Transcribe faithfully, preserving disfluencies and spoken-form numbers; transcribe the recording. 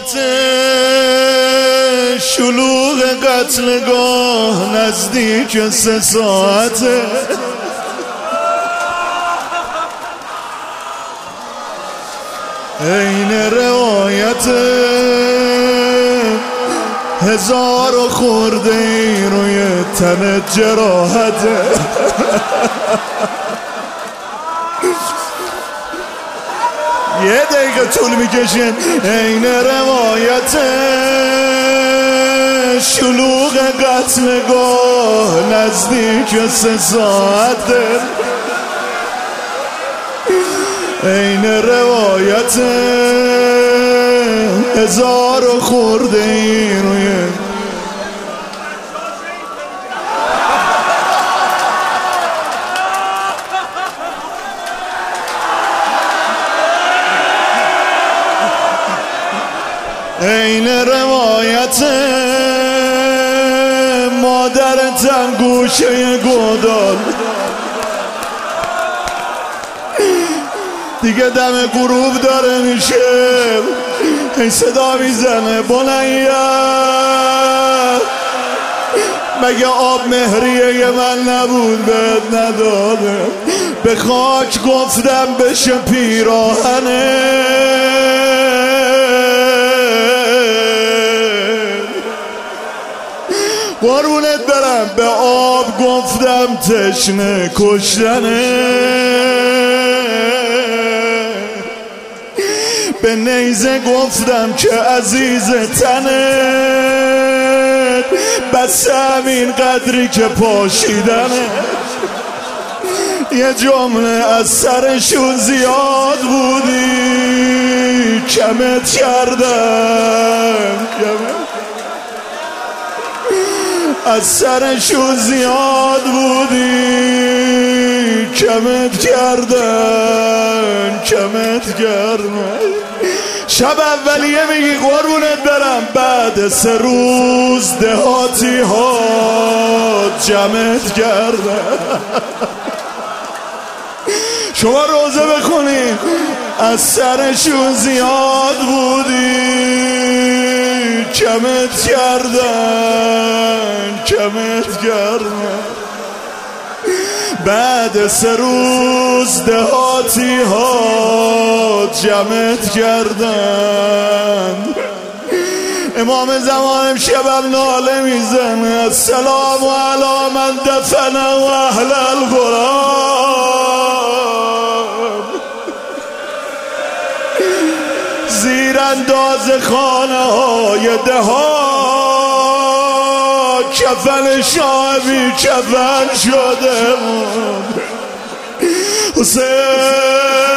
روایت شلوغ قتلگاه نزدیک سه ساعته. این روایت هزار و خورده ای روی تنت جراحته. یه دقیقه طول میکشین. این روایت شلوغ قتلگاه نزدیک سه ساعته. این روایت هزار و خورده ای روی این روایت مادرتم گوشه گودال دیگه دم غروب داره میشه. این صدا میزنه بنیه مگه آب مهریه من نبود بهت نداده. به خاک گفتم بشه پیراهنه. قربونت برم به آب گفتم تشنه کشتنه. به نیزه گفتم که عزیز تنت بس همین قدری که پاشیدنه. یه جمله از سرشون زیاد بودی کمت کردم. از سرشون زیاد بودی کمت کردن کمت کردن. شب اولیه میگی قربونت برم بعد سه روز دهاتی ها جمعت کردن. شما روزه بخونید از سرشون زیاد بودی کمت کردن کمت کردن. بعد سه روز دهاتی ها جمعت کردن. امام زمان امشبم ناله میزنه السلام علی من دفن و اهل القرآن. زیر انداز خانه های دهها کفن شاه بی کفن شده بود. حسین